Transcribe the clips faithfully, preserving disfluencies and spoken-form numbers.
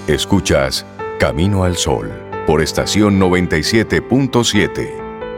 Escuchas Camino al Sol por estación noventa y siete punto siete.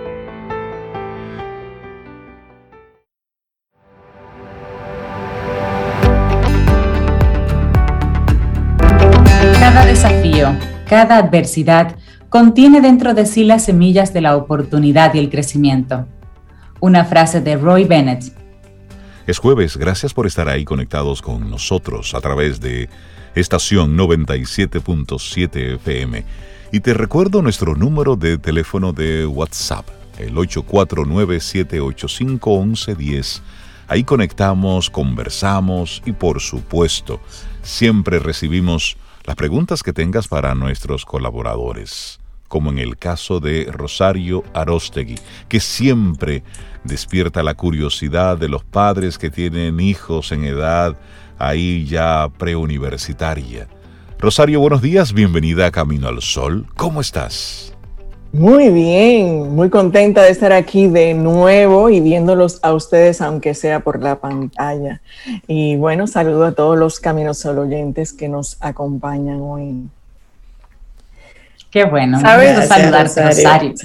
Cada desafío, cada adversidad contiene dentro de sí las semillas de la oportunidad y el crecimiento. Una frase de Roy Bennett. Es jueves, gracias por estar ahí conectados con nosotros a través de estación noventa y siete punto siete F M. Y te recuerdo nuestro número de teléfono de WhatsApp, el ocho cuatro nueve, siete ocho cinco, once diez. Ahí conectamos, conversamos y por supuesto, siempre recibimos las preguntas que tengas para nuestros colaboradores, como en el caso de Rosario Aróstegui, que siempre despierta la curiosidad de los padres que tienen hijos en edad ahí ya preuniversitaria. Rosario, buenos días, bienvenida a Camino al Sol. ¿Cómo estás? Muy bien, muy contenta de estar aquí de nuevo y viéndolos a ustedes, aunque sea por la pantalla. Y bueno, saludo a todos los Camino Sol oyentes que nos acompañan hoy. Qué bueno, ¿Sabes? saludarte, Rosario.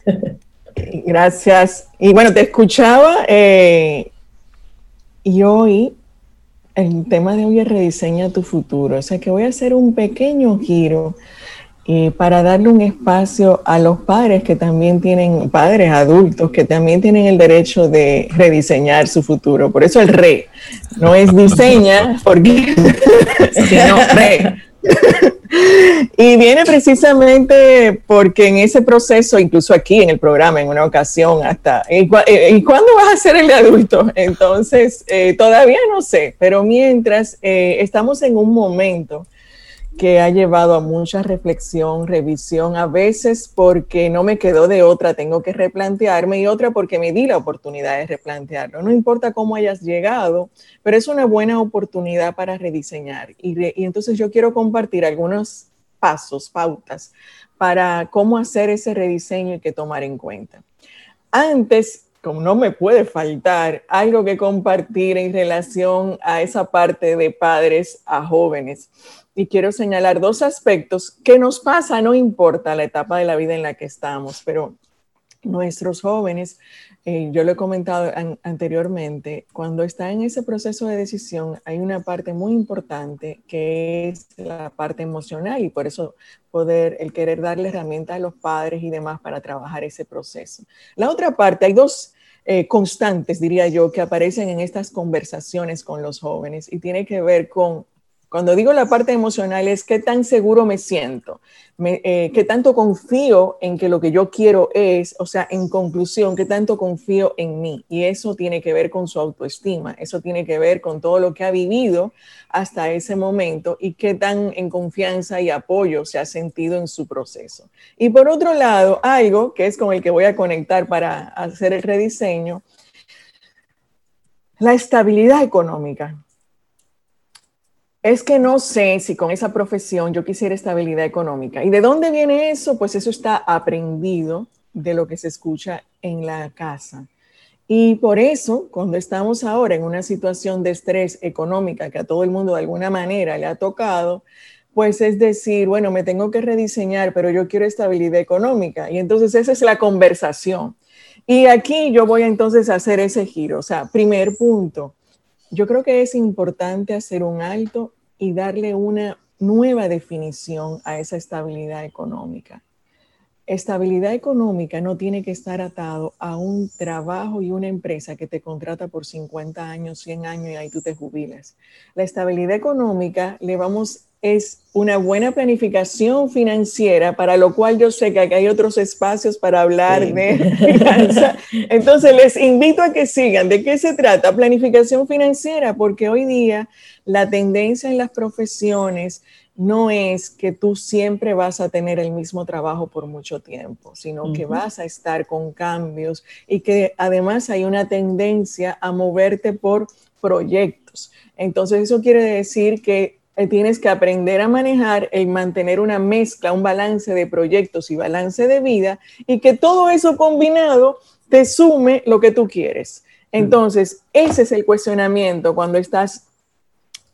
Gracias. Y bueno, te escuchaba eh, y hoy el tema de hoy es rediseña tu futuro. O sea que voy a hacer un pequeño giro eh, para darle un espacio a los padres que también tienen, padres adultos que también tienen el derecho de rediseñar su futuro. Por eso el re, no es diseña, porque sino re. Y viene precisamente porque en ese proceso, incluso aquí en el programa, en una ocasión, hasta, ¿y, cu- ¿y cuándo vas a ser el de adulto? Entonces, eh, todavía no sé, pero mientras eh, estamos en un momento que ha llevado a mucha reflexión, revisión, a veces porque no me quedó de otra, tengo que replantearme, y otra porque me di la oportunidad de replantearlo. No importa cómo hayas llegado, pero es una buena oportunidad para rediseñar. Y, re, y entonces yo quiero compartir algunos pasos, pautas, para cómo hacer ese rediseño y qué tomar en cuenta. Antes, como no me puede faltar, algo que compartir en relación a esa parte de padres a jóvenes. Y quiero señalar dos aspectos que nos pasa, no importa la etapa de la vida en la que estamos, pero nuestros jóvenes, eh, yo lo he comentado an- anteriormente, cuando está en ese proceso de decisión hay una parte muy importante que es la parte emocional, y por eso poder, el querer darle herramientas a los padres y demás para trabajar ese proceso. La otra parte, hay dos eh, constantes, diría yo, que aparecen en estas conversaciones con los jóvenes y tiene que ver con, cuando digo la parte emocional, es qué tan seguro me siento, me, eh, qué tanto confío en que lo que yo quiero es, o sea, en conclusión, qué tanto confío en mí. Y eso tiene que ver con su autoestima, eso tiene que ver con todo lo que ha vivido hasta ese momento y qué tan en confianza y apoyo se ha sentido en su proceso. Y por otro lado, algo que es con el que voy a conectar para hacer el rediseño, la estabilidad económica. Es que no sé si con esa profesión yo quisiera estabilidad económica. ¿Y de dónde viene eso? Pues eso está aprendido de lo que se escucha en la casa. Y por eso, cuando estamos ahora en una situación de estrés económica que a todo el mundo de alguna manera le ha tocado, pues es decir, bueno, me tengo que rediseñar, pero yo quiero estabilidad económica. Y entonces esa es la conversación. Y aquí yo voy entonces a hacer ese giro. O sea, primer punto. Yo creo que es importante hacer un alto y darle una nueva definición a esa estabilidad económica. Estabilidad económica no tiene que estar atado a un trabajo y una empresa que te contrata por cincuenta años, cien años y ahí tú te jubilas. La estabilidad económica le vamos, es una buena planificación financiera, para lo cual yo sé que aquí hay otros espacios para hablar sí. de finanzas. Entonces les invito a que sigan. ¿De qué se trata? Planificación financiera, porque hoy día la tendencia en las profesiones no es que tú siempre vas a tener el mismo trabajo por mucho tiempo, sino uh-huh. que vas a estar con cambios y que además hay una tendencia a moverte por proyectos. Entonces eso quiere decir que tienes que aprender a manejar el mantener una mezcla, un balance de proyectos y balance de vida, y que todo eso combinado te sume lo que tú quieres. Entonces, ese es el cuestionamiento cuando estás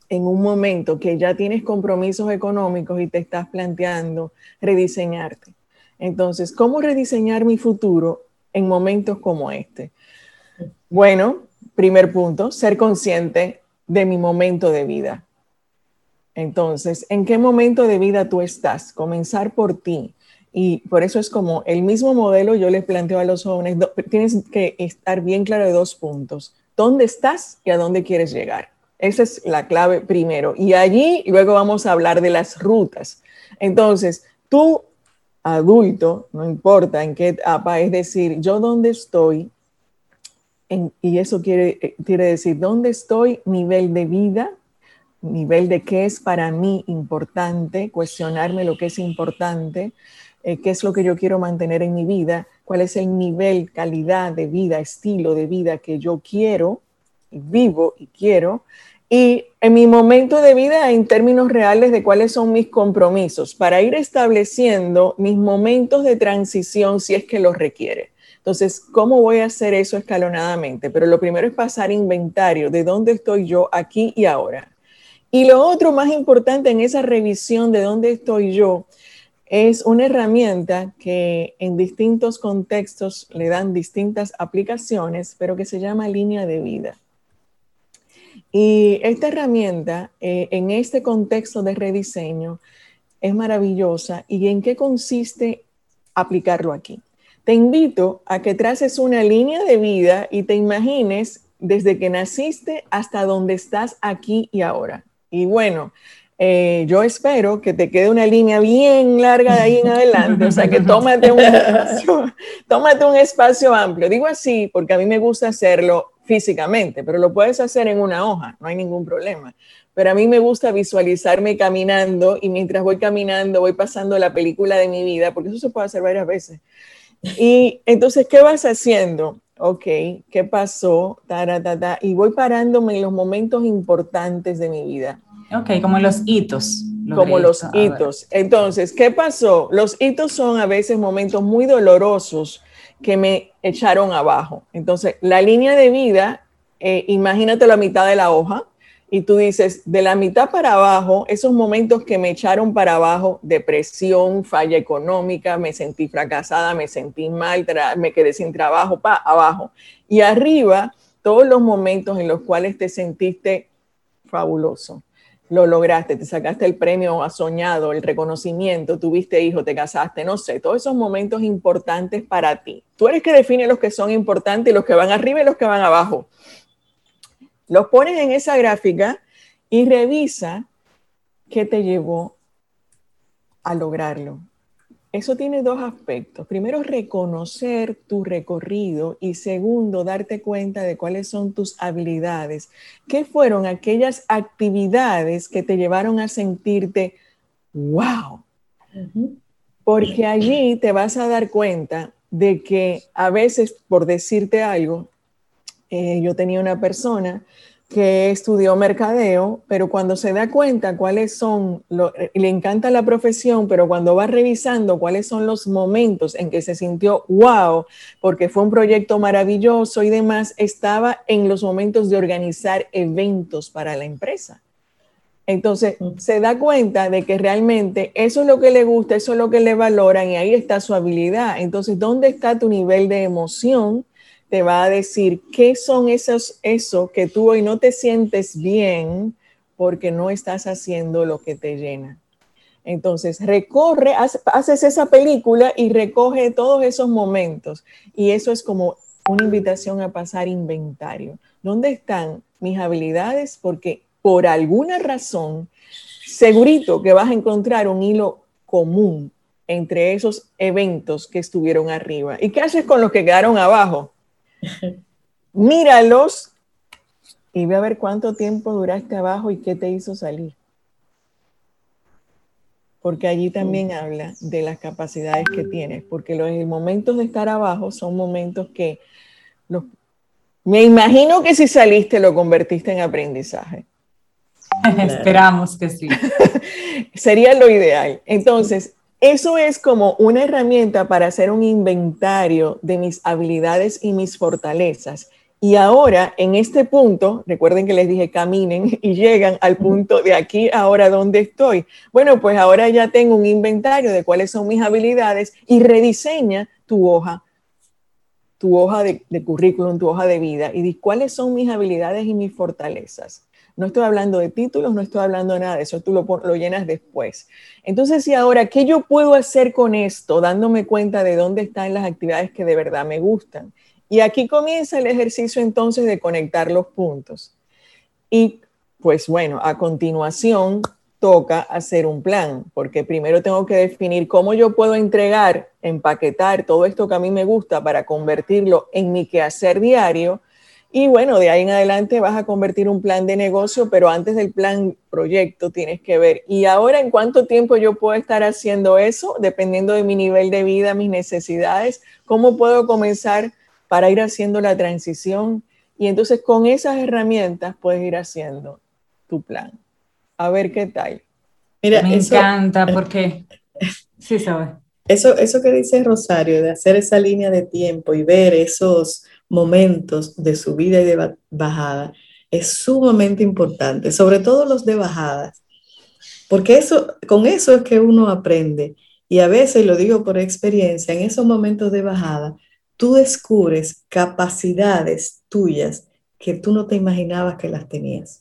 en un momento que ya tienes compromisos económicos y te estás planteando rediseñarte. Entonces, ¿cómo rediseñar mi futuro en momentos como este? Bueno, primer punto, ser consciente de mi momento de vida. Entonces, ¿en qué momento de vida tú estás? Comenzar por ti. Y por eso es como el mismo modelo yo les planteo a los jóvenes, do, tienes que estar bien claro de dos puntos. ¿Dónde estás y a dónde quieres llegar? Esa es la clave primero. Y allí luego vamos a hablar de las rutas. Entonces, tú, adulto, no importa en qué etapa, es decir, yo dónde estoy, en, y eso quiere, quiere decir dónde estoy, nivel de vida, nivel de qué es para mí importante, cuestionarme lo que es importante, eh, qué es lo que yo quiero mantener en mi vida, cuál es el nivel, calidad de vida, estilo de vida que yo quiero, vivo y quiero, y en mi momento de vida en términos reales de cuáles son mis compromisos, para ir estableciendo mis momentos de transición si es que los requiere. Entonces, ¿cómo voy a hacer eso escalonadamente? Pero lo primero es pasar inventario de dónde estoy yo aquí y ahora. Y lo otro más importante en esa revisión de dónde estoy yo es una herramienta que en distintos contextos le dan distintas aplicaciones, pero que se llama línea de vida. Y esta herramienta, eh, en este contexto de rediseño, es maravillosa. ¿Y en qué consiste aplicarlo aquí? Te invito a que traces una línea de vida y te imagines desde que naciste hasta donde estás aquí y ahora. Y bueno, eh, yo espero que te quede una línea bien larga de ahí en adelante, o sea que tómate un espacio, tómate un espacio amplio. Digo así porque a mí me gusta hacerlo físicamente, pero lo puedes hacer en una hoja, no hay ningún problema. Pero a mí me gusta visualizarme caminando y mientras voy caminando voy pasando la película de mi vida, porque eso se puede hacer varias veces. Y entonces, ¿qué vas haciendo? Ok, ¿qué pasó? Ta, ta, ta, y voy parándome en los momentos importantes de mi vida. Ok, como los hitos. Como los hitos. Entonces, ¿qué pasó? Los hitos son a veces momentos muy dolorosos que me echaron abajo. Entonces, la línea de vida, eh, imagínate la mitad de la hoja y tú dices, de la mitad para abajo, esos momentos que me echaron para abajo, depresión, falla económica, me sentí fracasada, me sentí mal, me quedé sin trabajo, pa, abajo. Y arriba, todos los momentos en los cuales te sentiste fabuloso. Lo lograste, te sacaste el premio soñado, el reconocimiento, tuviste hijo, te casaste, no sé, todos esos momentos importantes para ti. Tú eres que define los que son importantes, los que van arriba y los que van abajo. Los pones en esa gráfica y revisa qué te llevó a lograrlo. Eso tiene dos aspectos. Primero, reconocer tu recorrido y segundo, darte cuenta de cuáles son tus habilidades. ¿Qué fueron aquellas actividades que te llevaron a sentirte wow? Uh-huh. Porque allí te vas a dar cuenta de que a veces, por decirte algo, eh, yo tenía una persona que estudió mercadeo, pero cuando se da cuenta cuáles son, lo, le encanta la profesión, pero cuando va revisando cuáles son los momentos en que se sintió wow, porque fue un proyecto maravilloso y demás, estaba en los momentos de organizar eventos para la empresa. Entonces, se da cuenta de que realmente eso es lo que le gusta, eso es lo que le valoran y ahí está su habilidad. Entonces, ¿dónde está tu nivel de emoción? Te va a decir qué son esos, eso que tú hoy no te sientes bien porque no estás haciendo lo que te llena. Entonces, recorre, haz, haces esa película y recoge todos esos momentos. Y eso es como una invitación a pasar inventario. ¿Dónde están mis habilidades? Porque por alguna razón, segurito que vas a encontrar un hilo común entre esos eventos que estuvieron arriba. ¿Y qué haces con los que quedaron abajo? Míralos y ve a ver cuánto tiempo duraste abajo y qué te hizo salir. Porque allí también habla de las capacidades que tienes, porque los momentos de estar abajo son momentos que los, me imagino que si saliste lo convertiste en aprendizaje. Esperamos que sí. Sería lo ideal. Entonces, eso es como una herramienta para hacer un inventario de mis habilidades y mis fortalezas. Y ahora, en este punto, recuerden que les dije caminen y llegan al punto de aquí, ahora, ¿dónde estoy? Bueno, pues ahora ya tengo un inventario de cuáles son mis habilidades y rediseña tu hoja, tu hoja de, de currículum, tu hoja de vida y di cuáles son mis habilidades y mis fortalezas. No estoy hablando de títulos, no estoy hablando de nada de eso, tú lo, lo llenas después. Entonces, y ahora, ¿qué yo puedo hacer con esto? Dándome cuenta de dónde están las actividades que de verdad me gustan. Y aquí comienza el ejercicio entonces de conectar los puntos. Y pues bueno, a continuación toca hacer un plan, porque primero tengo que definir cómo yo puedo entregar, empaquetar todo esto que a mí me gusta para convertirlo en mi quehacer diario. Y bueno, de ahí en adelante vas a convertir un plan de negocio, pero antes del plan proyecto tienes que ver, ¿y ahora en cuánto tiempo yo puedo estar haciendo eso? Dependiendo de mi nivel de vida, mis necesidades, ¿cómo puedo comenzar para ir haciendo la transición? Y entonces con esas herramientas puedes ir haciendo tu plan. A ver qué tal. Mira, me eso, encanta porque... Sí, sabes. Eso, eso que dice Rosario, de hacer esa línea de tiempo y ver esos momentos de subida y de bajada, es sumamente importante, sobre todo los de bajadas, porque eso, con eso es que uno aprende. Y a veces, lo digo por experiencia, en esos momentos de bajada, tú descubres capacidades tuyas que tú no te imaginabas que las tenías.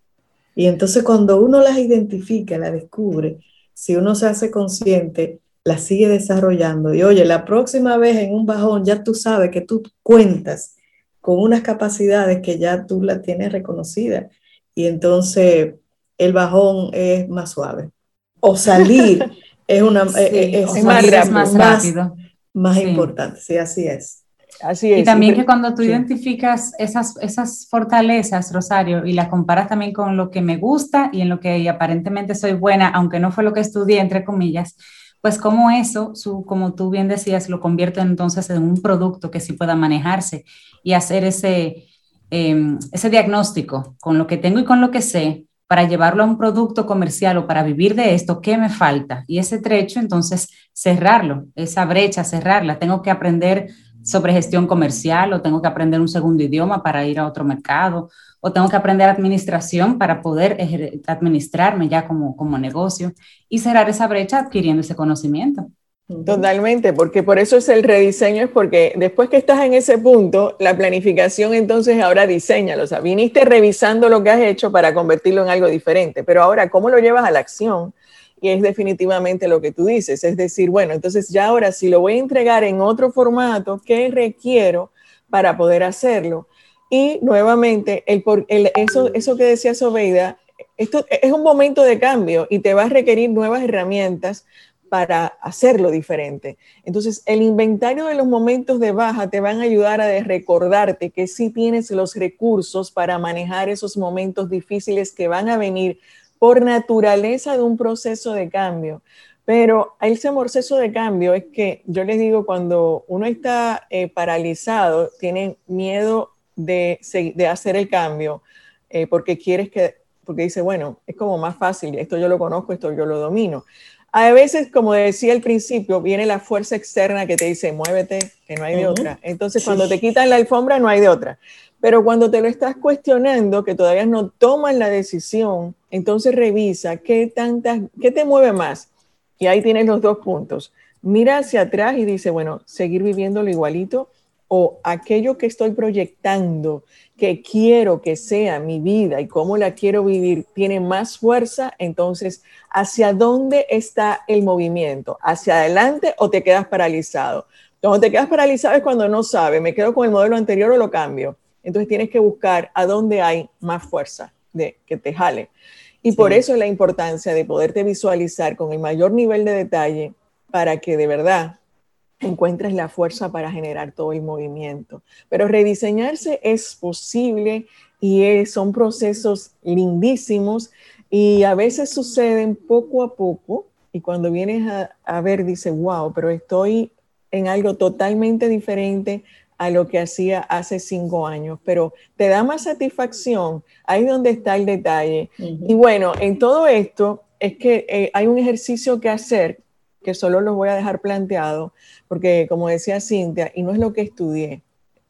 Y entonces cuando uno las identifica, las descubre, si uno se hace consciente, las sigue desarrollando. Y oye, la próxima vez en un bajón ya tú sabes que tú cuentas con unas capacidades que ya tú las tienes reconocidas. Y entonces el bajón es más suave. O salir es, una, sí, es, es, más, rápido, es más rápido. Más, más sí. importante, sí, así es. Así es. Y también que cuando tú sí. identificas esas, esas fortalezas, Rosario, y las comparas también con lo que me gusta y en lo que aparentemente soy buena, aunque no fue lo que estudié, entre comillas, pues como eso, su, como tú bien decías, lo convierte entonces en un producto que sí pueda manejarse y hacer ese, eh, ese diagnóstico con lo que tengo y con lo que sé para llevarlo a un producto comercial o para vivir de esto, ¿qué me falta? Y ese trecho, entonces, cerrarlo, esa brecha, cerrarla. Tengo que aprender sobre gestión comercial o tengo que aprender un segundo idioma para ir a otro mercado o tengo que aprender administración para poder administrarme ya como, como negocio y cerrar esa brecha adquiriendo ese conocimiento. Totalmente, porque por eso es el rediseño, es porque después que estás en ese punto, la planificación entonces ahora diséñalo, o sea, viniste revisando lo que has hecho para convertirlo en algo diferente, pero ahora, ¿cómo lo llevas a la acción? Y es definitivamente lo que tú dices, es decir, bueno, entonces ya ahora si lo voy a entregar en otro formato, ¿qué requiero para poder hacerlo? Y nuevamente, el, el, eso, eso que decía Sobeida, esto es un momento de cambio y te va a requerir nuevas herramientas para hacerlo diferente. Entonces, el inventario de los momentos de baja te van a ayudar a recordarte que sí tienes los recursos para manejar esos momentos difíciles que van a venir por naturaleza de un proceso de cambio. Pero ese proceso de cambio es que, yo les digo, cuando uno está eh, paralizado, tiene miedo de, de hacer el cambio, eh, porque quieres que, porque dice, bueno, es como más fácil, esto yo lo conozco, esto yo lo domino. A veces, como decía al principio, viene la fuerza externa que te dice, muévete, que no hay de uh-huh. otra. Entonces, sí. cuando te quitan la alfombra, no hay de otra. Pero cuando te lo estás cuestionando, que todavía no tomas la decisión, entonces revisa qué, tantas, qué te mueve más. Y ahí tienes los dos puntos. Mira hacia atrás y dice, bueno, seguir viviéndolo igualito o aquello que estoy proyectando, que quiero que sea mi vida y cómo la quiero vivir, tiene más fuerza. Entonces, ¿hacia dónde está el movimiento? ¿Hacia adelante o te quedas paralizado? Cuando te quedas paralizado es cuando no sabes, ¿me quedo con el modelo anterior o lo cambio? Entonces tienes que buscar a dónde hay más fuerza de que te jale. Y sí. por eso es la importancia de poderte visualizar con el mayor nivel de detalle para que de verdad encuentres la fuerza para generar todo el movimiento. Pero rediseñarse es posible y es, son procesos lindísimos y a veces suceden poco a poco y cuando vienes a, a ver dices, wow, pero estoy en algo totalmente diferente a lo que hacía hace cinco años, pero te da más satisfacción, ahí es donde está el detalle. Uh-huh. Y bueno, en todo esto es que eh, hay un ejercicio que hacer, que solo los voy a dejar planteado, porque como decía Cintia, y no es lo que estudié,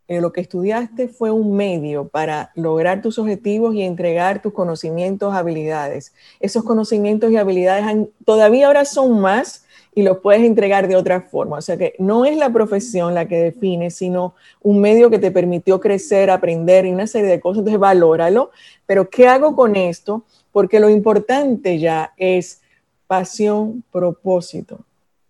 Eh, lo que estudiaste fue un medio para lograr tus objetivos y entregar tus conocimientos, habilidades. Esos conocimientos y habilidades han, todavía ahora son más y los puedes entregar de otra forma. O sea que no es la profesión la que define, sino un medio que te permitió crecer, aprender y una serie de cosas. Entonces, valóralo. Pero, ¿qué hago con esto? Porque lo importante ya es pasión, propósito.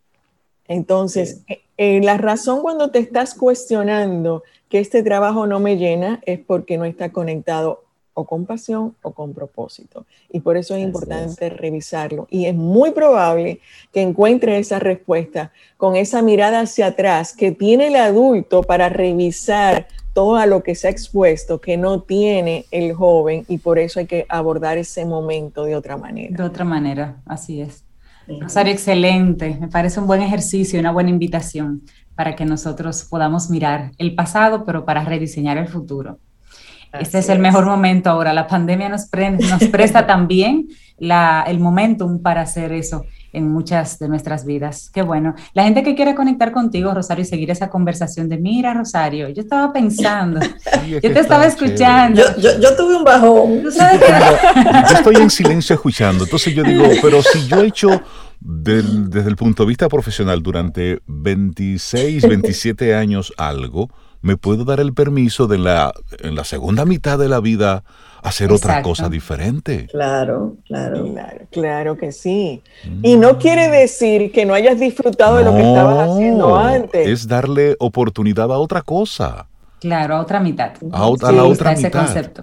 Entonces, sí. eh, la razón cuando te estás cuestionando que este trabajo no me llena es porque no está conectado o con pasión o con propósito. Y por eso es Así importante es. revisarlo. Y es muy probable que encuentre esa respuesta con esa mirada hacia atrás que tiene el adulto para revisar todo a lo que se ha expuesto que no tiene el joven, y por eso hay que abordar ese momento de otra manera. De otra manera, así es. Uh-huh. Rosario, excelente. Me parece un buen ejercicio, una buena invitación para que nosotros podamos mirar el pasado, pero para rediseñar el futuro. Así este es, es el mejor momento ahora. La pandemia nos, pre- nos presta también la, el momentum para hacer eso en muchas de nuestras vidas. Qué bueno. La gente que quiere conectar contigo, Rosario, y seguir esa conversación de, mira, Rosario, yo estaba pensando, sí, yo te estaba escuchando. Yo, yo, yo tuve un bajón. ¿Tú sabes que... Yo estoy en silencio escuchando, entonces yo digo, pero si yo he hecho del, desde el punto de vista profesional durante veintiséis, veintisiete años algo, me puedo dar el permiso de la, en la segunda mitad de la vida hacer Exacto. otra cosa diferente. Claro, claro. Claro, claro que sí. Mm. Y no quiere decir que no hayas disfrutado no, de lo que estabas haciendo antes. Es darle oportunidad a otra cosa. Claro, a otra mitad. A, a sí, la otra ese mitad. Concepto.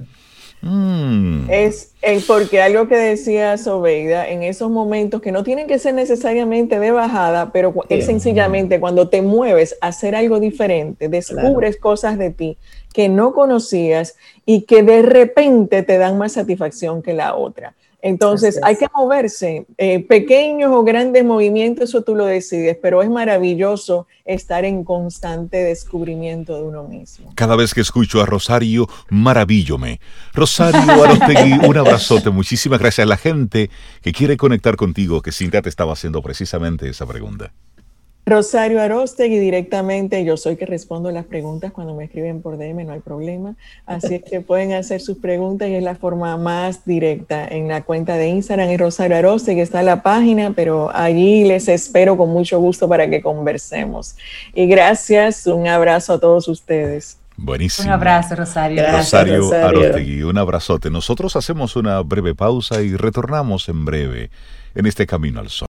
Mm. Es, es porque algo que decía Sobeida, en esos momentos que no tienen que ser necesariamente de bajada, pero sí. es sencillamente cuando te mueves a hacer algo diferente, descubres claro. cosas de ti que no conocías y que de repente te dan más satisfacción que la otra. Entonces hay que moverse, eh, pequeños o grandes movimientos, eso tú lo decides, pero es maravilloso estar en constante descubrimiento de uno mismo. Cada vez que escucho a Rosario, maravíllome. Rosario Aróstegui, un abrazote, muchísimas gracias a la gente que quiere conectar contigo, que Cintia te estaba haciendo precisamente esa pregunta. Rosario Aróstegui, directamente, yo soy que respondo las preguntas cuando me escriben por D M, no hay problema, así es que pueden hacer sus preguntas y es la forma más directa. En la cuenta de Instagram es Rosario Aróstegui, está la página, pero allí les espero con mucho gusto para que conversemos. Y gracias, un abrazo a todos ustedes. Buenísimo. Un abrazo, Rosario. Gracias, Rosario, Rosario Aróstegui, un abrazote. Nosotros hacemos una breve pausa y retornamos en breve en este Camino al Sol.